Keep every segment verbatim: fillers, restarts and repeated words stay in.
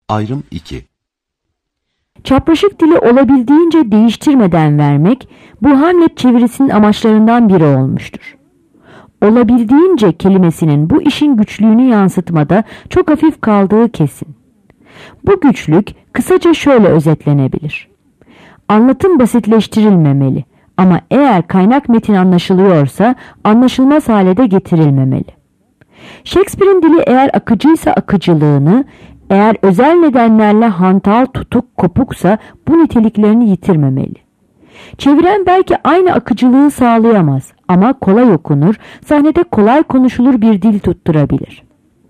Ayrım iki. Çapraşık dili olabildiğince değiştirmeden vermek, bu Hamlet çevirisinin amaçlarından biri olmuştur. Olabildiğince kelimesinin bu işin güçlüğünü yansıtmada çok hafif kaldığı kesin. Bu güçlük kısaca şöyle özetlenebilir. Anlatım basitleştirilmemeli ama eğer kaynak metin anlaşılıyorsa anlaşılmaz hale de getirilmemeli. Shakespeare'in dili eğer akıcıysa akıcılığını, eğer özel nedenlerle hantal, tutuk, kopuksa bu niteliklerini yitirmemeli. Çeviren belki aynı akıcılığı sağlayamaz ama kolay okunur, sahnede kolay konuşulur bir dil tutturabilir.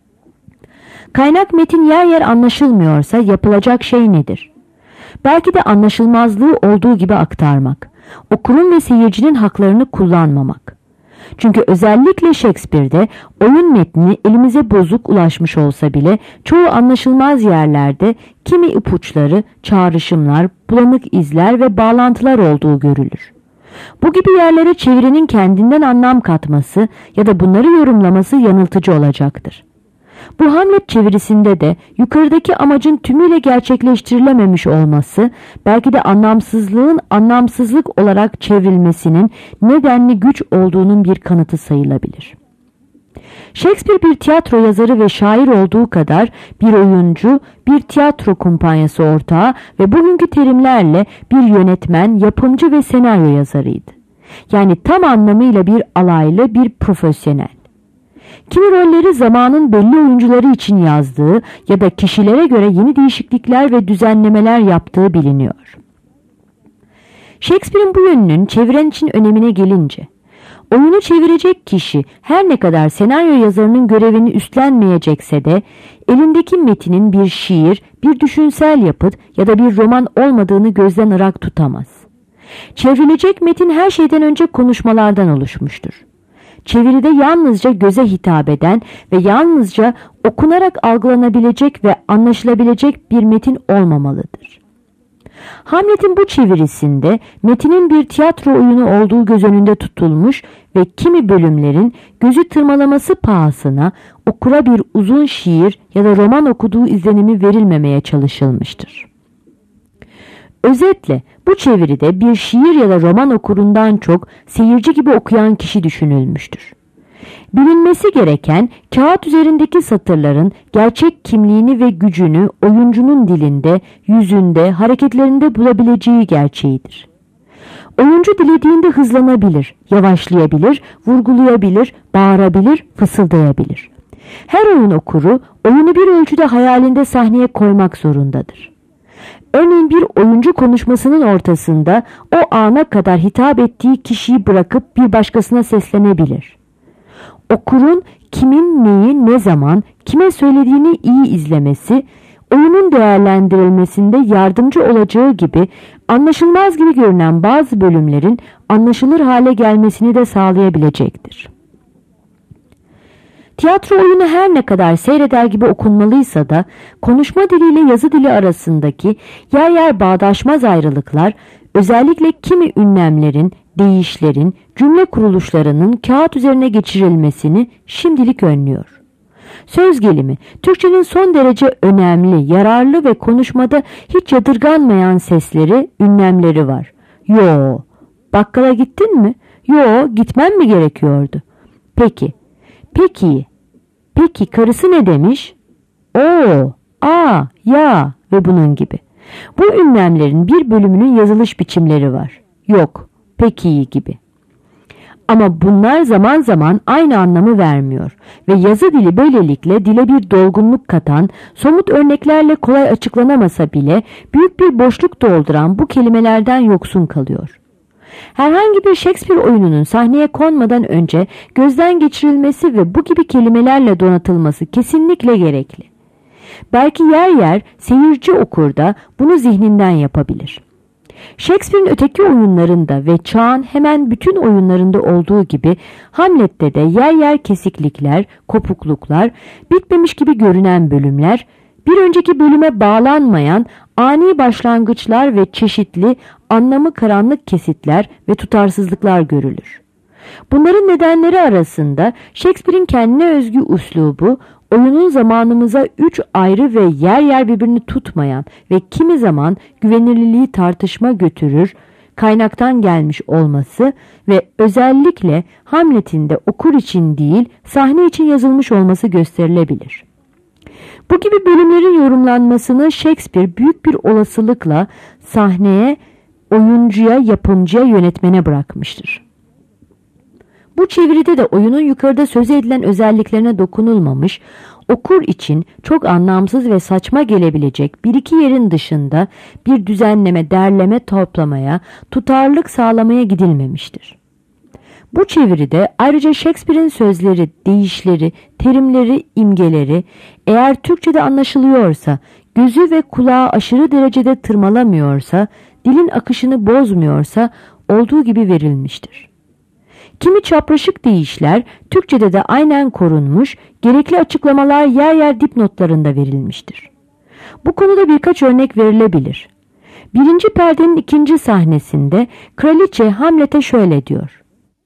Kaynak metin yer yer anlaşılmıyorsa yapılacak şey nedir? Belki de anlaşılmazlığı olduğu gibi aktarmak, okurun ve seyircinin haklarını kullanmamak. Çünkü özellikle Shakespeare'de oyun metni elimize bozuk ulaşmış olsa bile çoğu anlaşılmaz yerlerde kimi ipuçları, çağrışımlar, bulanık izler ve bağlantılar olduğu görülür. Bu gibi yerlere çevirinin kendinden anlam katması ya da bunları yorumlaması yanıltıcı olacaktır. Bu Hamlet çevirisinde de yukarıdaki amacın tümüyle gerçekleştirilememiş olması, belki de anlamsızlığın anlamsızlık olarak çevrilmesinin nedenli güç olduğunun bir kanıtı sayılabilir. Shakespeare bir tiyatro yazarı ve şair olduğu kadar bir oyuncu, bir tiyatro kumpanyası ortağı ve bugünkü terimlerle bir yönetmen, yapımcı ve senaryo yazarıydı. Yani tam anlamıyla bir alaylı, bir profesyonel. Kimi rolleri zamanın belli oyuncuları için yazdığı ya da kişilere göre yeni değişiklikler ve düzenlemeler yaptığı biliniyor. Shakespeare'in bu yönünün çeviren için önemine gelince, oyunu çevirecek kişi her ne kadar senaryo yazarının görevini üstlenmeyecekse de elindeki metinin bir şiir, bir düşünsel yapıt ya da bir roman olmadığını gözden ırak tutamaz. Çevrilecek metin her şeyden önce konuşmalardan oluşmuştur. Çeviride yalnızca göze hitap eden ve yalnızca okunarak algılanabilecek ve anlaşılabilecek bir metin olmamalıdır. Hamlet'in bu çevirisinde metinin bir tiyatro oyunu olduğu göz önünde tutulmuş ve kimi bölümlerin gözü tırmalaması pahasına okura bir uzun şiir ya da roman okuduğu izlenimi verilmemeye çalışılmıştır. Özetle bu çeviride bir şiir ya da roman okurundan çok seyirci gibi okuyan kişi düşünülmüştür. Bilinmesi gereken kağıt üzerindeki satırların gerçek kimliğini ve gücünü oyuncunun dilinde, yüzünde, hareketlerinde bulabileceği gerçeğidir. Oyuncu dilediğinde hızlanabilir, yavaşlayabilir, vurgulayabilir, bağırabilir, fısıldayabilir. Her oyun okuru oyunu bir ölçüde hayalinde sahneye koymak zorundadır. Örneğin bir oyuncu konuşmasının ortasında o ana kadar hitap ettiği kişiyi bırakıp bir başkasına seslenebilir. Okurun kimin neyi ne zaman kime söylediğini iyi izlemesi, oyunun değerlendirilmesinde yardımcı olacağı gibi anlaşılmaz gibi görünen bazı bölümlerin anlaşılır hale gelmesini de sağlayabilecektir. Tiyatro oyunu her ne kadar seyreder gibi okunmalıysa da konuşma diliyle yazı dili arasındaki yer yer bağdaşmaz ayrılıklar özellikle kimi ünlemlerin, deyişlerin, cümle kuruluşlarının kağıt üzerine geçirilmesini şimdilik önlüyor. Söz gelimi, Türkçenin son derece önemli, yararlı ve konuşmada hiç yadırganmayan sesleri, ünlemleri var. Yo, bakkala gittin mi? Yo, gitmem mi gerekiyordu? Peki, peki, peki karısı ne demiş? O, a, ya ve bunun gibi. Bu ünlemlerin bir bölümünün yazılış biçimleri var. Yok, peki gibi. Ama bunlar zaman zaman aynı anlamı vermiyor ve yazı dili böylelikle dile bir dolgunluk katan, somut örneklerle kolay açıklanamasa bile büyük bir boşluk dolduran bu kelimelerden yoksun kalıyor. Herhangi bir Shakespeare oyununun sahneye konmadan önce gözden geçirilmesi ve bu gibi kelimelerle donatılması kesinlikle gerekli. Belki yer yer seyirci okur da bunu zihninden yapabilir. Shakespeare'in öteki oyunlarında ve çağın hemen bütün oyunlarında olduğu gibi Hamlet'te de yer yer kesiklikler, kopukluklar, bitmemiş gibi görünen bölümler, bir önceki bölüme bağlanmayan ani başlangıçlar ve çeşitli anlamı karanlık kesitler ve tutarsızlıklar görülür. Bunların nedenleri arasında Shakespeare'in kendine özgü üslubu, oyunun zamanımıza üç ayrı ve yer yer birbirini tutmayan ve kimi zaman güvenilirliği tartışma götürür, kaynaktan gelmiş olması ve özellikle Hamlet'in de okur için değil, sahne için yazılmış olması gösterilebilir. Bu gibi bölümlerin yorumlanmasını Shakespeare büyük bir olasılıkla sahneye, oyuncuya, yapımcıya, yönetmene bırakmıştır. Bu çeviride de oyunun yukarıda söz edilen özelliklerine dokunulmamış, okur için çok anlamsız ve saçma gelebilecek bir iki yerin dışında bir düzenleme, derleme, toplamaya, tutarlılık sağlamaya gidilmemiştir. Bu çeviride ayrıca Shakespeare'in sözleri, deyişleri, terimleri, imgeleri eğer Türkçe'de anlaşılıyorsa, gözü ve kulağı aşırı derecede tırmalamıyorsa, dilin akışını bozmuyorsa olduğu gibi verilmiştir. Kimi çapraşık deyişler Türkçe'de de aynen korunmuş, gerekli açıklamalar yer yer dipnotlarında verilmiştir. Bu konuda birkaç örnek verilebilir. Birinci perdenin ikinci sahnesinde kraliçe Hamlet'e şöyle diyor: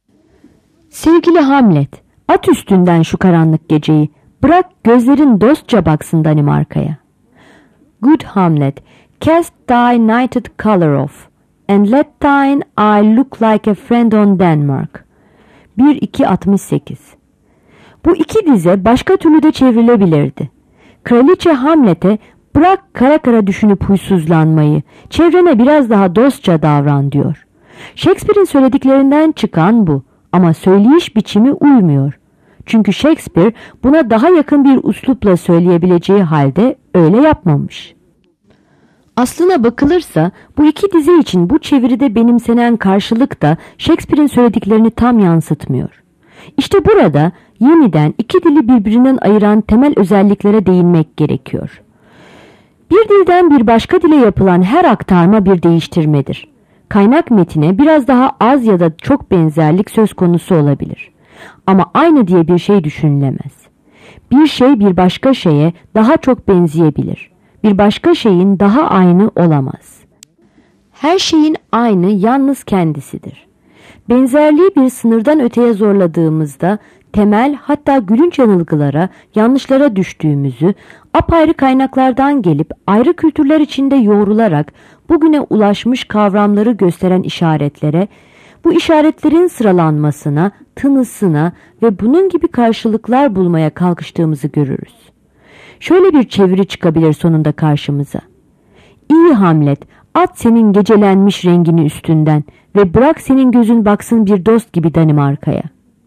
"Sevgili Hamlet, at üstünden şu karanlık geceyi, bırak gözlerin dostça baksın Danimarka'ya. Good Hamlet, cast thy nighted color off, and let thine eye look like a friend on Denmark." bir iki altmış sekiz. Bu iki dize başka türlü de çevrilebilirdi. Kraliçe Hamlet'e bırak kara kara düşünüp huysuzlanmayı, çevrene biraz daha dostça davran diyor. Shakespeare'in söylediklerinden çıkan bu ama söyleyiş biçimi uymuyor. Çünkü Shakespeare buna daha yakın bir üslupla söyleyebileceği halde öyle yapmamış. Aslına bakılırsa bu iki dizi için bu çeviride benimsenen karşılık da Shakespeare'in söylediklerini tam yansıtmıyor. İşte burada yeniden iki dili birbirinden ayıran temel özelliklere değinmek gerekiyor. Bir dilden bir başka dile yapılan her aktarma bir değiştirmedir. Kaynak metine biraz daha az ya da çok benzerlik söz konusu olabilir. Ama aynı diye bir şey düşünülemez. Bir şey bir başka şeye daha çok benzeyebilir. Bir başka şeyin daha aynı olamaz. Her şeyin aynı yalnız kendisidir. Benzerliği bir sınırdan öteye zorladığımızda temel hatta gülünç yanılgılara, yanlışlara düştüğümüzü, apayrı kaynaklardan gelip ayrı kültürler içinde yoğrularak bugüne ulaşmış kavramları gösteren işaretlere, bu işaretlerin sıralanmasına, tınısına ve bunun gibi karşılıklar bulmaya kalkıştığımızı görürüz. Şöyle bir çeviri çıkabilir sonunda karşımıza: İyi Hamlet, at senin gecelenmiş rengini üstünden ve bırak senin gözün baksın bir dost gibi Danimarka'ya.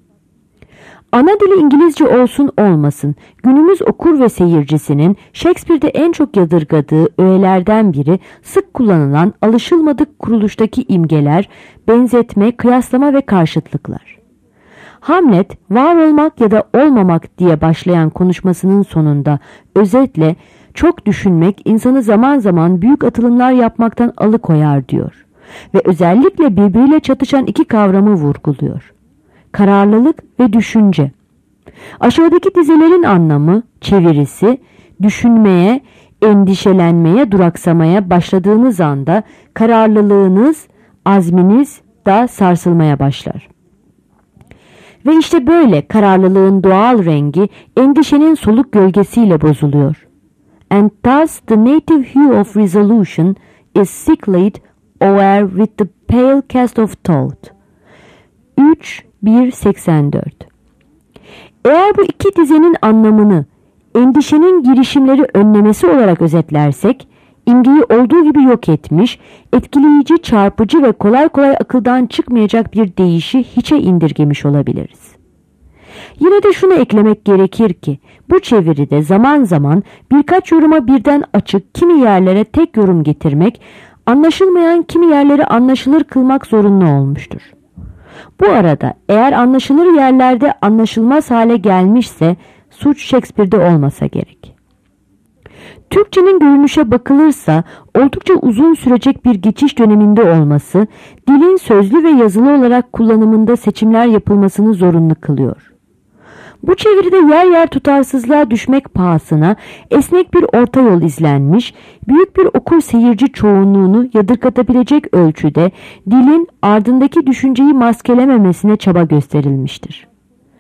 Ana dili İngilizce olsun olmasın, günümüz okur ve seyircisinin Shakespeare'de en çok yadırgadığı öğelerden biri sık kullanılan alışılmadık kuruluştaki imgeler, benzetme, kıyaslama ve karşıtlıklar. Hamlet, var olmak ya da olmamak diye başlayan konuşmasının sonunda özetle çok düşünmek insanı zaman zaman büyük atılımlar yapmaktan alıkoyar diyor ve özellikle birbiriyle çatışan iki kavramı vurguluyor: kararlılık ve düşünce. Aşağıdaki dizelerin anlamı, çevirisi, düşünmeye, endişelenmeye, duraksamaya başladığınız anda kararlılığınız, azminiz da sarsılmaya başlar. Ve işte böyle kararlılığın doğal rengi endişenin soluk gölgesiyle bozuluyor. And thus the native hue of resolution is sicklied o'er with the pale cast of thought. üç bir seksen dört. Eğer bu iki dizenin anlamını endişenin girişimleri önlemesi olarak özetlersek, imgeyi olduğu gibi yok etmiş, etkileyici, çarpıcı ve kolay kolay akıldan çıkmayacak bir deyişi hiçe indirgemiş olabiliriz. Yine de şunu eklemek gerekir ki, bu çeviride zaman zaman birkaç yoruma birden açık, kimi yerlere tek yorum getirmek, anlaşılmayan kimi yerleri anlaşılır kılmak zorunlu olmuştur. Bu arada eğer anlaşılır yerlerde anlaşılmaz hale gelmişse, suç Shakespeare'de olmasa gerek. Türkçenin görünüşe bakılırsa oldukça uzun sürecek bir geçiş döneminde olması, dilin sözlü ve yazılı olarak kullanımında seçimler yapılmasını zorunlu kılıyor. Bu çeviride yer yer tutarsızlığa düşmek pahasına esnek bir orta yol izlenmiş, büyük bir okur seyirci çoğunluğunu yadırgatabilecek ölçüde dilin ardındaki düşünceyi maskelememesine çaba gösterilmiştir.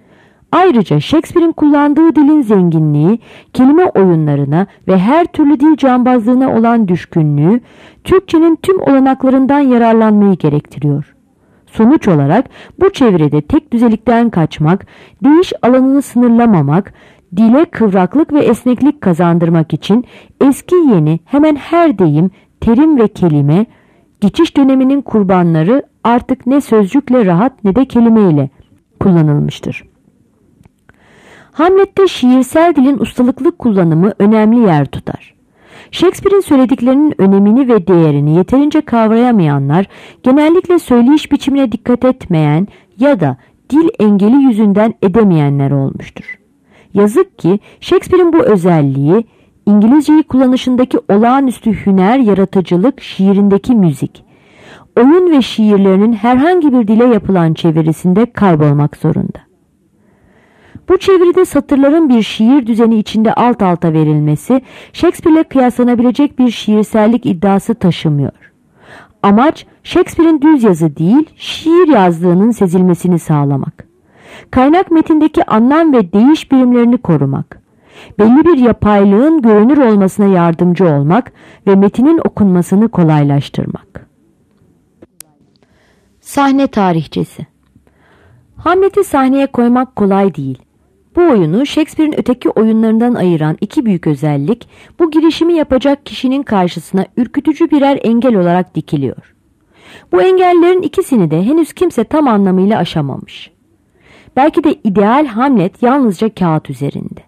Ayrıca Shakespeare'in kullandığı dilin zenginliği, kelime oyunlarına ve her türlü dil cambazlığına olan düşkünlüğü, Türkçenin tüm olanaklarından yararlanmayı gerektiriyor. Sonuç olarak bu çeviride tek düzelikten kaçmak, değiş alanını sınırlamamak, dile kıvraklık ve esneklik kazandırmak için eski yeni hemen her deyim, terim ve kelime, geçiş döneminin kurbanları artık ne sözcükle rahat ne de kelimeyle kullanılmıştır. Hamlet'te şiirsel dilin ustalıklı kullanımı önemli yer tutar. Shakespeare'in söylediklerinin önemini ve değerini yeterince kavrayamayanlar, genellikle söyleyiş biçimine dikkat etmeyen ya da dil engeli yüzünden edemeyenler olmuştur. Yazık ki Shakespeare'in bu özelliği, İngilizceyi kullanışındaki olağanüstü hüner, yaratıcılık, şiirindeki müzik, oyun ve şiirlerinin herhangi bir dile yapılan çevirisinde kaybolmak zorunda. Bu çeviride satırların bir şiir düzeni içinde alt alta verilmesi, Shakespeare'le kıyaslanabilecek bir şiirsellik iddiası taşımıyor. Amaç, Shakespeare'in düz yazı değil, şiir yazdığının sezilmesini sağlamak. Kaynak metindeki anlam ve değiş birimlerini korumak. Belli bir yapaylığın görünür olmasına yardımcı olmak ve metinin okunmasını kolaylaştırmak. Sahne tarihçesi. Hamlet'i sahneye koymak kolay değil. Bu oyunu Shakespeare'in öteki oyunlarından ayıran iki büyük özellik, bu girişimi yapacak kişinin karşısına ürkütücü birer engel olarak dikiliyor. Bu engellerin ikisini de henüz kimse tam anlamıyla aşamamış. Belki de ideal Hamlet yalnızca kağıt üzerinde.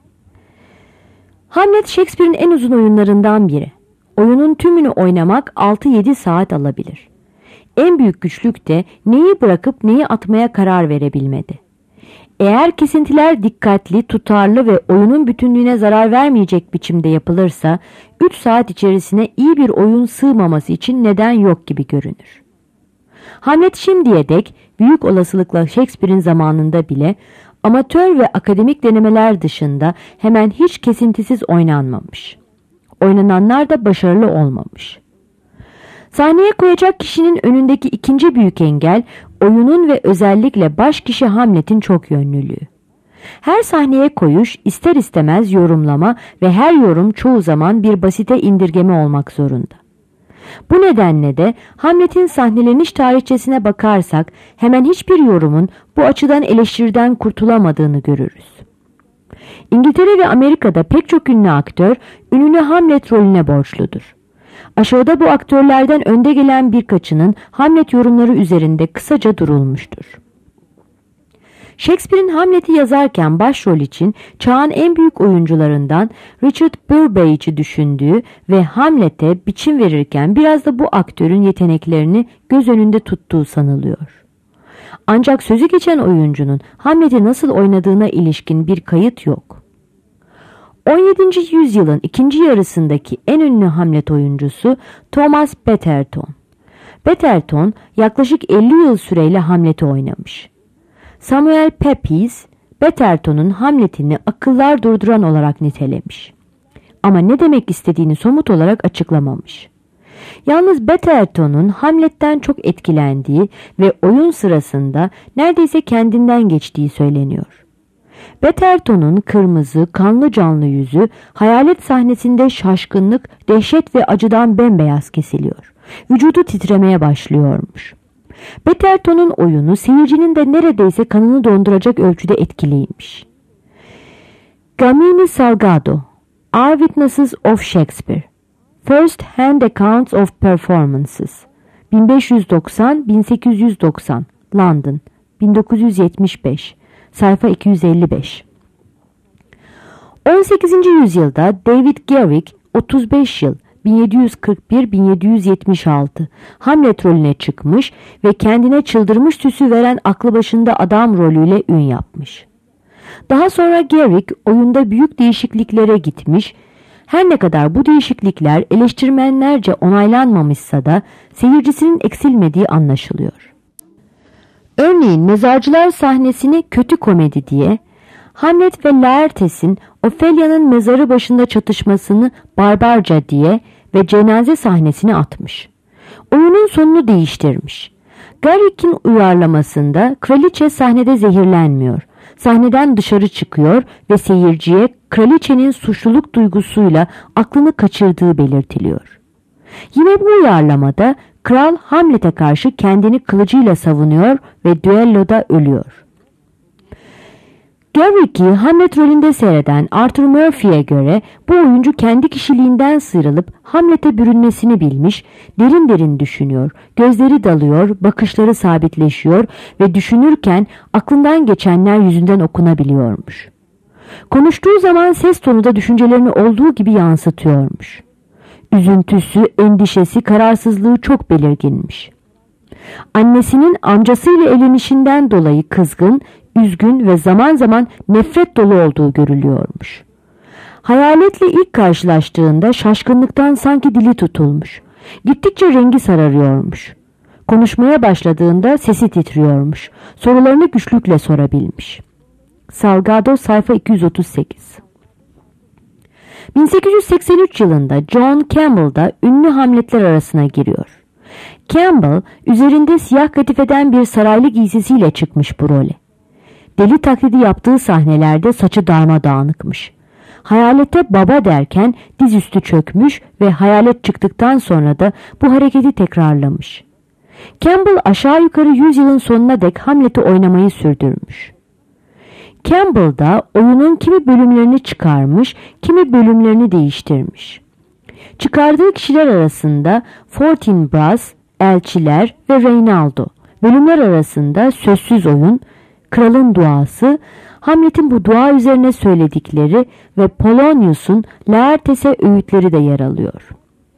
Hamlet Shakespeare'in en uzun oyunlarından biri. Oyunun tümünü oynamak altı yedi saat alabilir. En büyük güçlük de neyi bırakıp neyi atmaya karar verebilmedi. Eğer kesintiler dikkatli, tutarlı ve oyunun bütünlüğüne zarar vermeyecek biçimde yapılırsa, üç saat içerisine iyi bir oyun sığmaması için neden yok gibi görünür. Hamlet şimdiye dek büyük olasılıkla Shakespeare'in zamanında bile amatör ve akademik denemeler dışında hemen hiç kesintisiz oynanmamış. Oynananlar da başarılı olmamış. Sahneye koyacak kişinin önündeki ikinci büyük engel, oyunun ve özellikle baş kişi Hamlet'in çok yönlülüğü. Her sahneye koyuş ister istemez yorumlama ve her yorum çoğu zaman bir basite indirgeme olmak zorunda. Bu nedenle de Hamlet'in sahneleniş tarihçesine bakarsak hemen hiçbir yorumun bu açıdan eleştiriden kurtulamadığını görürüz. İngiltere ve Amerika'da pek çok ünlü aktör ününü Hamlet rolüne borçludur. Aşağıda bu aktörlerden önde gelen birkaçının Hamlet yorumları üzerinde kısaca durulmuştur. Shakespeare'in Hamlet'i yazarken başrol için çağın en büyük oyuncularından Richard Burbage'i düşündüğü ve Hamlet'e biçim verirken biraz da bu aktörün yeteneklerini göz önünde tuttuğu sanılıyor. Ancak sözü geçen oyuncunun Hamlet'i nasıl oynadığına ilişkin bir kayıt yok. on yedinci yüzyılın ikinci yarısındaki en ünlü Hamlet oyuncusu Thomas Betterton. Betterton yaklaşık elli yıl süreyle Hamlet'i oynamış. Samuel Pepys, Betterton'un Hamlet'ini akıllar durduran olarak nitelemiş. Ama ne demek istediğini somut olarak açıklamamış. Yalnız Betterton'un Hamlet'ten çok etkilendiği ve oyun sırasında neredeyse kendinden geçtiği söyleniyor. Betterton'un kırmızı, kanlı canlı yüzü hayalet sahnesinde şaşkınlık, dehşet ve acıdan bembeyaz kesiliyor. Vücudu titremeye başlıyormuş. Betterton'un oyunu seyircinin de neredeyse kanını donduracak ölçüde etkiliymiş. Gamini Salgado, Eye Witnesses of Shakespeare, First Hand Accounts of Performances, bin beş yüz doksan - bin sekiz yüz doksan, London, bin dokuz yüz yetmiş beş, sayfa iki yüz elli beş. on sekizinci yüzyılda David Garrick otuz beş yıl, bin yedi yüz kırk bir - bin yedi yüz yetmiş altı, Hamlet rolüne çıkmış ve kendine çıldırmış süsü veren aklı başında adam rolüyle ün yapmış. Daha sonra Garrick oyunda büyük değişikliklere gitmiş. Her ne kadar bu değişiklikler eleştirmenlerce onaylanmamışsa da seyircisinin eksilmediği anlaşılıyor. Örneğin mezarcılar sahnesini kötü komedi diye, Hamlet ve Laertes'in Ophelia'nın mezarı başında çatışmasını barbarca diye ve cenaze sahnesini atmış. Oyunun sonunu değiştirmiş. Garrick'in uyarlamasında kraliçe sahnede zehirlenmiyor. sahneden dışarı çıkıyor ve seyirciye kraliçenin suçluluk duygusuyla aklını kaçırdığı belirtiliyor. Yine bu uyarlamada kral Hamlet'e karşı kendini kılıcıyla savunuyor ve düelloda ölüyor. Garrick'i Hamlet rolünde seyreden Arthur Murphy'ye göre bu oyuncu kendi kişiliğinden sıyrılıp Hamlet'e bürünmesini bilmiş, derin derin düşünüyor, gözleri dalıyor, bakışları sabitleşiyor ve düşünürken aklından geçenler yüzünden okunabiliyormuş. Konuştuğu zaman ses tonu da düşüncelerini olduğu gibi yansıtıyormuş. Üzüntüsü, endişesi, kararsızlığı çok belirginmiş. Annesinin amcasıyla evlenişinden dolayı kızgın, üzgün ve zaman zaman nefret dolu olduğu görülüyormuş. Hayaletle ilk karşılaştığında şaşkınlıktan sanki dili tutulmuş. Gittikçe rengi sararıyormuş. Konuşmaya başladığında sesi titriyormuş. Sorularını güçlükle sorabilmiş. Salgado sayfa iki yüz otuz sekiz. bin sekiz yüz seksen üç yılında John Campbell da ünlü Hamletler arasına giriyor. Campbell üzerinde siyah katifeden bir saraylı giysisiyle çıkmış bu role. Deli taklidi yaptığı sahnelerde saçı darmadağınıkmış. Hayalete baba derken dizüstü çökmüş ve hayalet çıktıktan sonra da bu hareketi tekrarlamış. Campbell aşağı yukarı yüz yılın sonuna dek Hamlet'i oynamayı sürdürmüş. Campbell da oyunun kimi bölümlerini çıkarmış, kimi bölümlerini değiştirmiş. Çıkardığı kişiler arasında Fortinbras, Elçiler ve Reynaldo, bölümler arasında Sözsüz Oyun, Kralın Duası, Hamlet'in bu dua üzerine söyledikleri ve Polonius'un Laertes'e öğütleri de yer alıyor.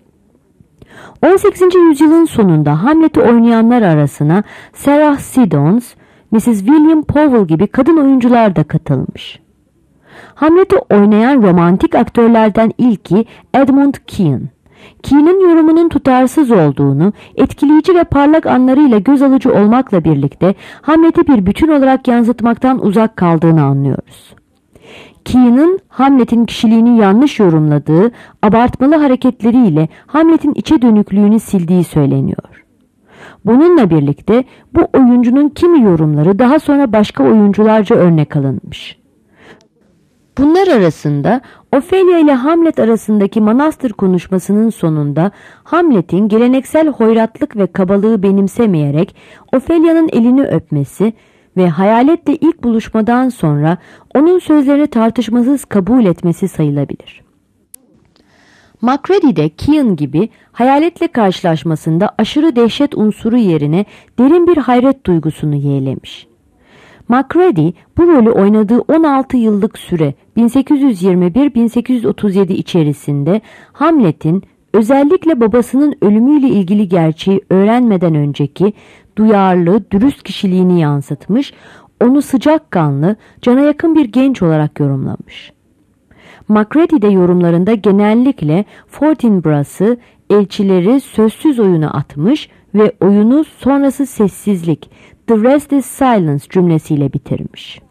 on sekizinci yüzyılın sonunda Hamlet'i oynayanlar arasına Sarah Siddons, missus William Powell gibi kadın oyuncular da katılmış. Hamlet'i oynayan romantik aktörlerden ilki Edmund Kean. Kean'ın yorumunun tutarsız olduğunu, etkileyici ve parlak anlarıyla göz alıcı olmakla birlikte Hamlet'i bir bütün olarak yansıtmaktan uzak kaldığını anlıyoruz. Kean'ın Hamlet'in kişiliğini yanlış yorumladığı, abartmalı hareketleriyle Hamlet'in içe dönüklüğünü sildiği söyleniyor. Bununla birlikte bu oyuncunun kimi yorumları daha sonra başka oyuncularca örnek alınmış. Bunlar arasında Ophelia ile Hamlet arasındaki manastır konuşmasının sonunda Hamlet'in geleneksel hoyratlık ve kabalığı benimsemeyerek Ophelia'nın elini öpmesi ve hayaletle ilk buluşmadan sonra onun sözlerini tartışmasız kabul etmesi sayılabilir. Macready de Kean gibi hayaletle karşılaşmasında aşırı dehşet unsuru yerine derin bir hayret duygusunu yeğlemiş. Macready bu rolü oynadığı on altı yıllık süre bin sekiz yüz yirmi bir bin sekiz yüz otuz yedi içerisinde Hamlet'in özellikle babasının ölümüyle ilgili gerçeği öğrenmeden önceki duyarlı, dürüst kişiliğini yansıtmış, onu sıcakkanlı, cana yakın bir genç olarak yorumlamış. Macready de yorumlarında genellikle Fortinbras'ı, elçileri sözsüz oyuna atmış ve oyunu sonrası sessizlik, "The rest is silence" cümlesiyle bitirmiş.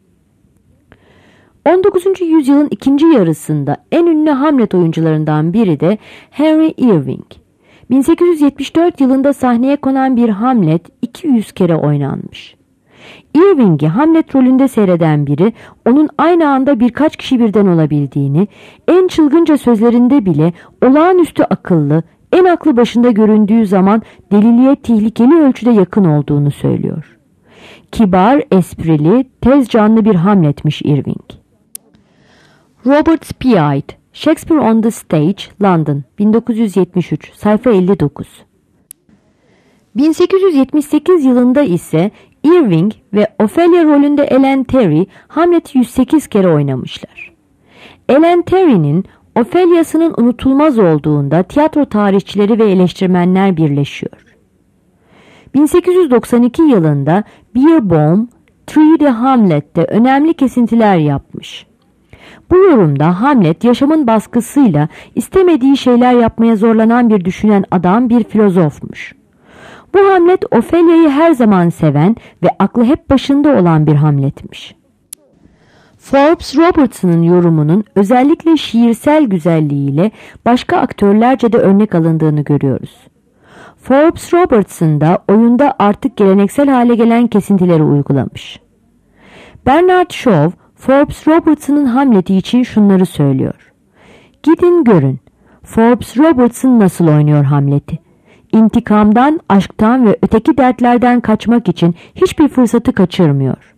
on dokuzuncu yüzyılın ikinci yarısında en ünlü Hamlet oyuncularından biri de Henry Irving. bin sekiz yüz yetmiş dört yılında sahneye konan bir Hamlet iki yüz kere oynanmış. Irving'i Hamlet rolünde seyreden biri onun aynı anda birkaç kişi birden olabildiğini, en çılgınca sözlerinde bile olağanüstü akıllı, en aklı başında göründüğü zaman deliliğe tehlikeli ölçüde yakın olduğunu söylüyor. Kibar, esprili, tez canlı bir Hamlet'miş Irving. Robert Spied, Shakespeare on the Stage, London, bin dokuz yüz yetmiş üç, sayfa elli dokuz. bin sekiz yüz yetmiş sekiz yılında ise Irving ve Ophelia rolünde Ellen Terry Hamlet'i yüz sekiz kere oynamışlar. Ellen Terry'nin Ophelia'sının unutulmaz olduğunda tiyatro tarihçileri ve eleştirmenler birleşiyor. bin sekiz yüz doksan iki yılında Beerbohm, Three the Hamlet'te önemli kesintiler yapmış. Bu yorumda Hamlet yaşamın baskısıyla istemediği şeyler yapmaya zorlanan bir düşünen adam, bir filozofmuş. Bu Hamlet Ophelia'yı her zaman seven ve aklı hep başında olan bir Hamlet'miş. Forbes Robertson'ın yorumunun özellikle şiirsel güzelliğiyle başka aktörlerce de örnek alındığını görüyoruz. Forbes Robertson da oyunda artık geleneksel hale gelen kesintileri uygulamış. Bernard Shaw, Forbes Robertson'ın Hamlet'i için şunları söylüyor. Gidin görün, Forbes Robertson nasıl oynuyor Hamlet'i. İntikamdan, aşktan ve öteki dertlerden kaçmak için hiçbir fırsatı kaçırmıyor.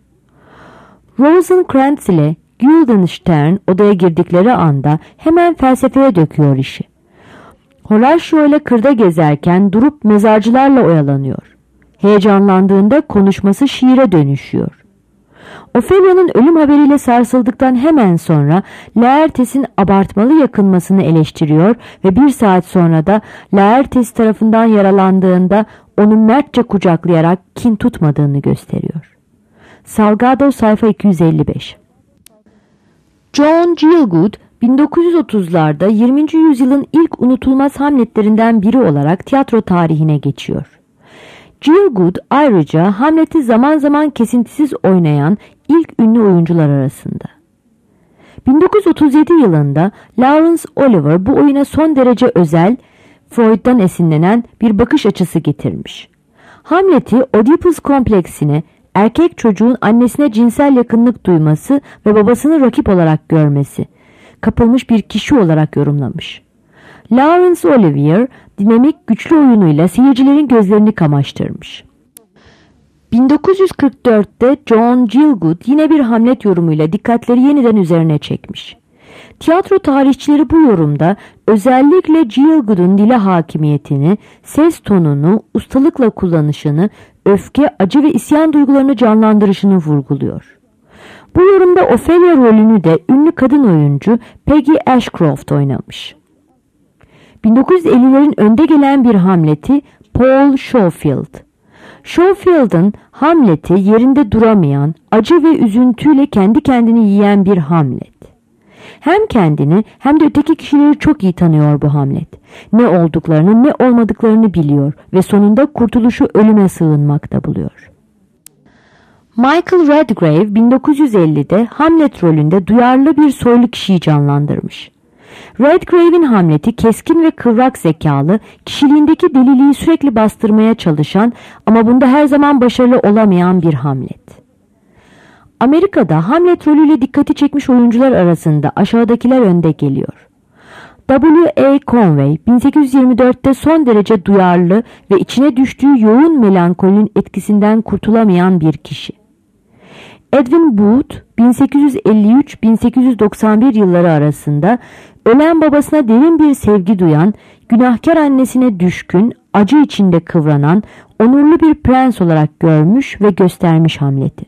Rosencrantz ile Guildenstern odaya girdikleri anda hemen felsefeye döküyor işi. Horatio ile kırda gezerken durup mezarcılarla oyalanıyor. Heyecanlandığında konuşması şiire dönüşüyor. Ophelia'nın ölüm haberiyle sarsıldıktan hemen sonra Laertes'in abartmalı yakınmasını eleştiriyor ve bir saat sonra da Laertes tarafından yaralandığında onu mertçe kucaklayarak kin tutmadığını gösteriyor. Salgado sayfa iki yüz elli beş. John Gielgud bin dokuz yüz otuzlarda yirminci yüzyılın ilk unutulmaz Hamletlerinden biri olarak tiyatro tarihine geçiyor. Gielgud ayrıca Hamlet'i zaman zaman kesintisiz oynayan ilk ünlü oyuncular arasında. bin dokuz yüz otuz yedi yılında Laurence Olivier bu oyuna son derece özel, Freud'dan esinlenen bir bakış açısı getirmiş. Hamlet'i Oedipus kompleksine, erkek çocuğun annesine cinsel yakınlık duyması ve babasını rakip olarak görmesi, kapılmış bir kişi olarak yorumlamış. Laurence Olivier, dinamik güçlü oyunuyla seyircilerin gözlerini kamaştırmış. bin dokuz yüz kırk dörtte John Gielgud yine bir Hamlet yorumuyla dikkatleri yeniden üzerine çekmiş. Tiyatro tarihçileri bu yorumda özellikle Gielgud'un dile hakimiyetini, ses tonunu, ustalıkla kullanışını, öfke, acı ve isyan duygularını canlandırışını vurguluyor. Bu yorumda Ophelia rolünü de ünlü kadın oyuncu Peggy Ashcroft oynamış. bin dokuz yüz ellilerin önde gelen bir Hamlet'i Paul Scofield. Schofield'ın Hamlet'i yerinde duramayan, acı ve üzüntüyle kendi kendini yiyen bir Hamlet. Hem kendini hem de öteki kişileri çok iyi tanıyor bu Hamlet. Ne olduklarını ne olmadıklarını biliyor ve sonunda kurtuluşu ölüme sığınmakta buluyor. Michael Redgrave bin dokuz yüz ellide Hamlet rolünde duyarlı bir soylu kişiyi canlandırmış. Redgrave'in Hamlet'i keskin ve kıvrak zekalı, kişiliğindeki deliliği sürekli bastırmaya çalışan ama bunda her zaman başarılı olamayan bir Hamlet. Amerika'da Hamlet rolüyle dikkati çekmiş oyuncular arasında aşağıdakiler önde geliyor. W A Conway bin sekiz yüz yirmi dörtte son derece duyarlı ve içine düştüğü yoğun melankolinin etkisinden kurtulamayan bir kişi. Edwin Booth bin sekiz yüz elli üç bin sekiz yüz doksan bir yılları arasında ölen babasına derin bir sevgi duyan, günahkar annesine düşkün, acı içinde kıvranan, onurlu bir prens olarak görmüş ve göstermiş Hamlet'i.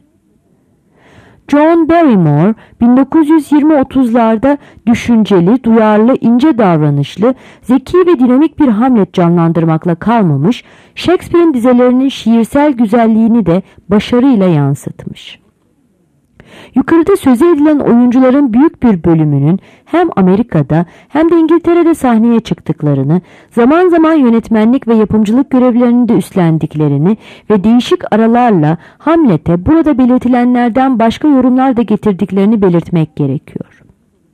John Barrymore bin dokuz yüz yirmi otuzlarda düşünceli, duyarlı, ince davranışlı, zeki ve dinamik bir Hamlet canlandırmakla kalmamış, Shakespeare'in dizelerinin şiirsel güzelliğini de başarıyla yansıtmış. Yukarıda söz edilen oyuncuların büyük bir bölümünün hem Amerika'da hem de İngiltere'de sahneye çıktıklarını, zaman zaman yönetmenlik ve yapımcılık görevlerini de üstlendiklerini ve değişik aralarla Hamlet'e burada belirtilenlerden başka yorumlar da getirdiklerini belirtmek gerekiyor.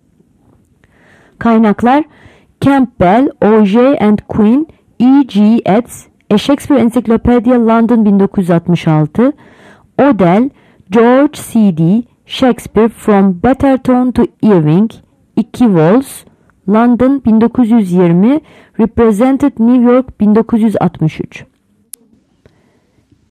Kaynaklar: Campbell, O J and Quinn, E G Eds, A Shakespeare Encyclopedia, London bin dokuz yüz altmış altı, Odell, George C D, Shakespeare From Betterton to Irving, iki vols, London bin dokuz yüz yirmi, Represented New York bin dokuz yüz altmış üç.